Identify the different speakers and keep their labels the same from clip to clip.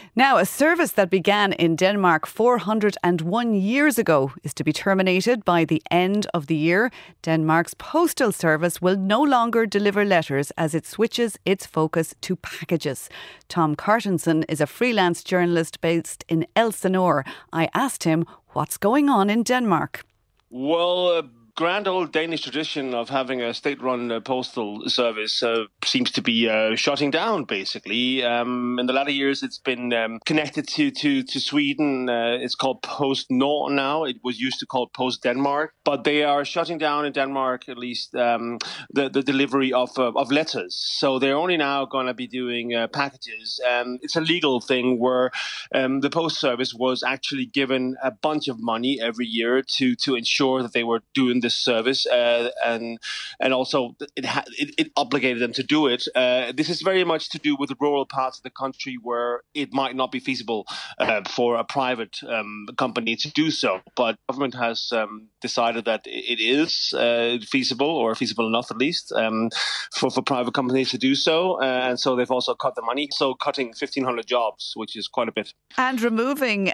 Speaker 1: Now, a service that began in Denmark 401 years ago is to be terminated by the end of the year. Denmark's postal service will no longer deliver letters as it switches its focus to packages. Tom Cartensen is a freelance journalist based in Elsinore. I asked him what's going on in Denmark.
Speaker 2: Well, grand old Danish tradition of having a state-run postal service seems to be shutting down, basically. In the latter years, it's been connected to Sweden. It's called PostNord now. It was used to called Post Denmark. But they are shutting down in Denmark, at least, the delivery of letters. So they're only now going to be doing packages. And it's a legal thing where the post service was actually given a bunch of money every year to ensure that they were doing this service, and also it obligated them to do it. This is very much to do with the rural parts of the country where it might not be feasible for a private company to do so. But government has decided that it is feasible, or feasible enough at least, for private companies to do so. And so they've also cut the money, so cutting 1,500 jobs, which is quite a bit.
Speaker 1: And removing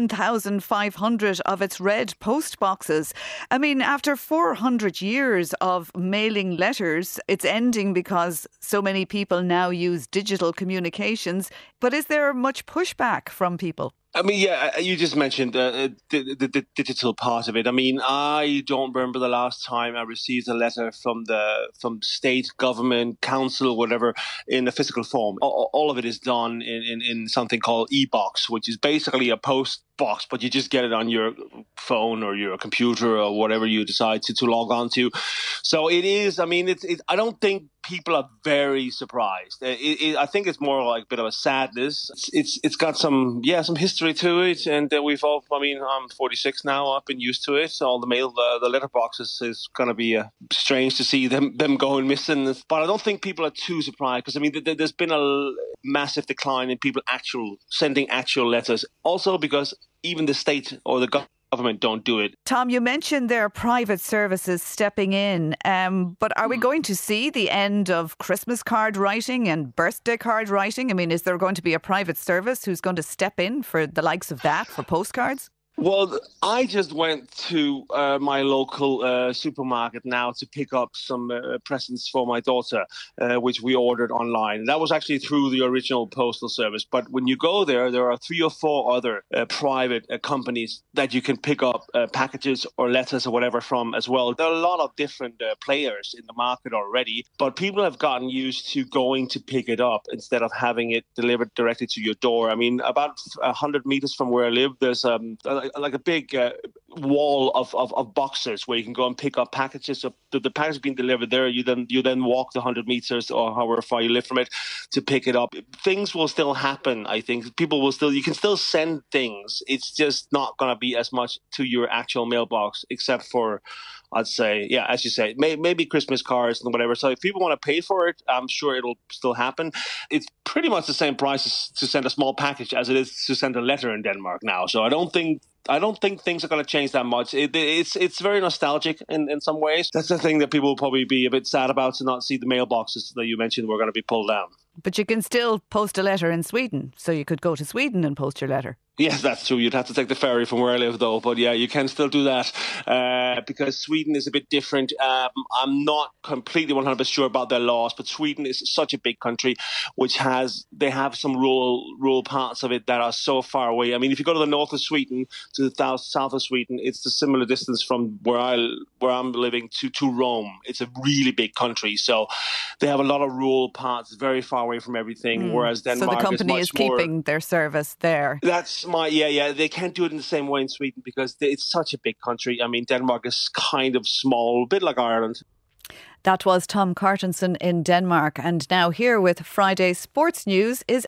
Speaker 1: 1,500 of its red post boxes. I mean, after 400 years of mailing letters, it's ending because so many people now use digital communications. But is there much pushback from people?
Speaker 2: I mean, yeah, you just mentioned the digital part of it. I mean, I don't remember the last time I received a letter from state, government, council, whatever, in a physical form. All of it is done in something called e-box, which is basically a post box, but you just get it on your phone or your computer or whatever you decide to log on to. So it is, I mean, I don't think people are very surprised. I think it's more like a bit of a sadness. It's got some history to it, and we've all, I mean, I'm 46 now, I've been used to it. So all the mail, the letter boxes is going to be strange to see them going missing. But I don't think people are too surprised, because I mean, there's been a massive decline in people sending actual letters. Also because even the state or the government don't do it.
Speaker 1: Tom, you mentioned there are private services stepping in, but are we going to see the end of Christmas card writing and birthday card writing? I mean, is there going to be a private service who's going to step in for the likes of that, for postcards?
Speaker 2: Well, I just went to my local supermarket now to pick up some presents for my daughter, which we ordered online. That was actually through the original postal service. But when you go there are 3 or 4 other private companies that you can pick up packages or letters or whatever from as well. There are a lot of different players in the market already, but people have gotten used to going to pick it up instead of having it delivered directly to your door. I mean, about 100 meters from where I live, there's like a big wall of boxes where you can go and pick up packages. So the package being delivered there, you then walk the 100 meters or however far you live from it to pick it up. Things will still happen, I think. You can still send things. It's just not going to be as much to your actual mailbox, except for, I'd say, yeah, as you say, maybe Christmas cards and whatever. So if people want to pay for it, I'm sure it'll still happen. It's pretty much the same price to send a small package as it is to send a letter in Denmark now. So I don't think things are going to change that much. It's very nostalgic in some ways. That's the thing that people will probably be a bit sad about, to not see the mailboxes that you mentioned were going to be pulled down.
Speaker 1: But you can still post a letter in Sweden, so you could go to Sweden and post your letter.
Speaker 2: Yes, that's true. You'd have to take the ferry from where I live, though. But yeah, you can still do that because Sweden is a bit different. I'm not completely 100% sure about their laws, but Sweden is such a big country, they have some rural parts of it that are so far away. I mean, if you go to the north of Sweden, to the south of Sweden, it's a similar distance from where I'm living to Rome. It's a really big country, so they have a lot of rural parts very far away from everything. Whereas Denmark,
Speaker 1: so the company is keeping their service there.
Speaker 2: That's they can't do it in the same way in Sweden because it's such a big country. I mean, Denmark is kind of small, a bit like Ireland.
Speaker 1: That was Tom Cartensen in Denmark. And now here with Friday's sports news is